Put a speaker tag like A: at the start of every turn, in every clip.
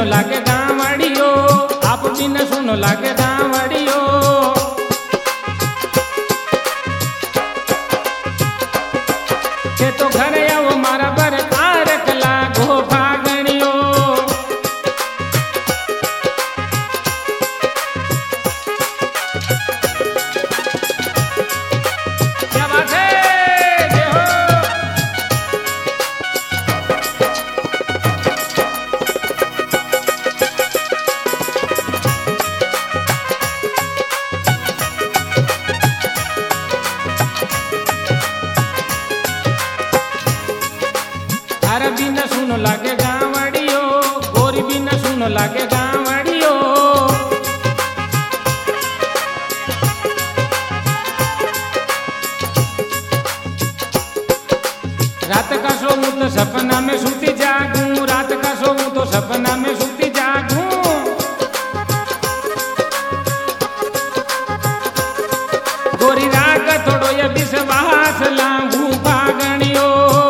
A: सुनो लागे गावड़ियो, आप बिन सुनो लागे गावड़ियो। थे तो घर आओ मारा बर कारक लागो फागणियो। क्या बात है, जय हो। थारा बिन सुनो लागे गावड़ियो, गोरी बिन सुनो लागे गावड़ियो। रात का सोऊं तो सपना में सूती जागूं, रात का सोऊं तो सपना में सूती जागूं। गोरी राग थोड़ो ये विश्वास लाऊं फागणियो।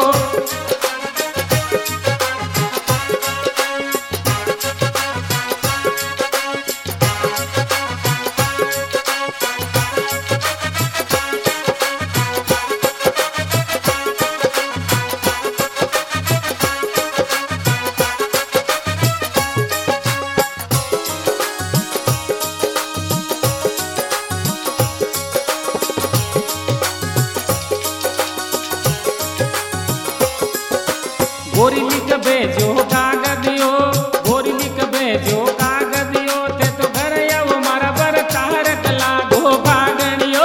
A: गोरी लिख भेजो कागदियो, गोरी लिख भेजो कागदियो। थे तो घर आओ मारा बर तारक लागो फागणियो।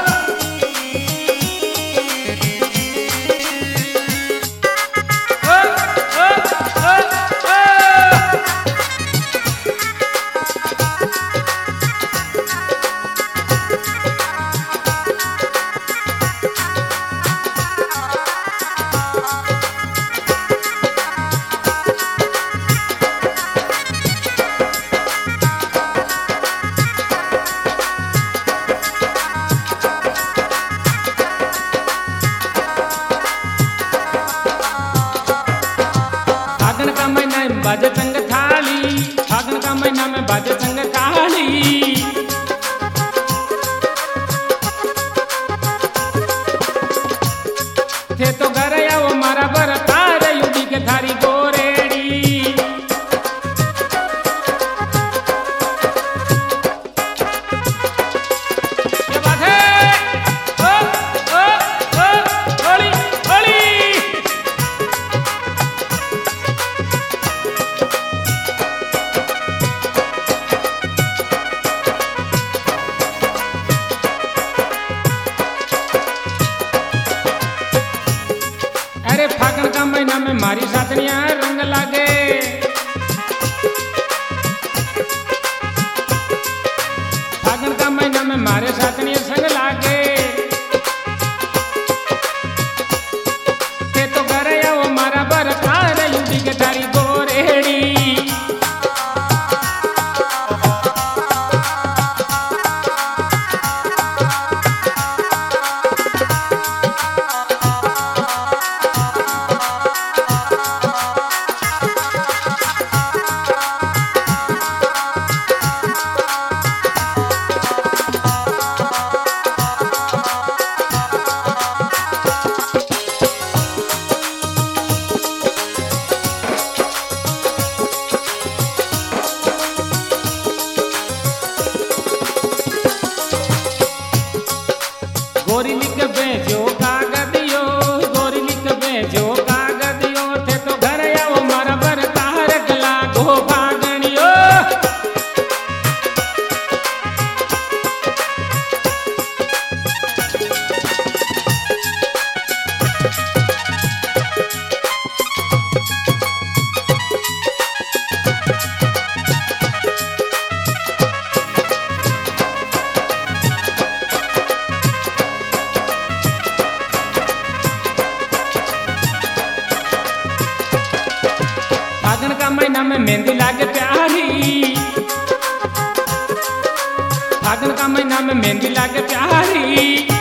A: ओ, ओ, ओ, ओ। फागण का महीना में बाजे संग थाली, फागण का महीना में बाजे संग थाली। थे तो घर आओ मारा बर तार युडी के थारी गोरेड़ी। क्या बात है, ओ, ओ, ओ, होली, होली। अरे फागण का महीना में मारी साथनिया रंग लागे। फागण का महीना में मारे साथनिया संग लागे। थे तो घर आओ मारा बर कार युडी के थारी गोरेड़ी। गोरी लिख भेजो कागदियो, गोरी लिख भेजो कागदियो। थे तो घर आओ मारा बर तारक लागो फागणियो। फागण का महीना में मेहंदी लागे प्यारी, फागण का महीना में मेहंदी लागे प्यारी।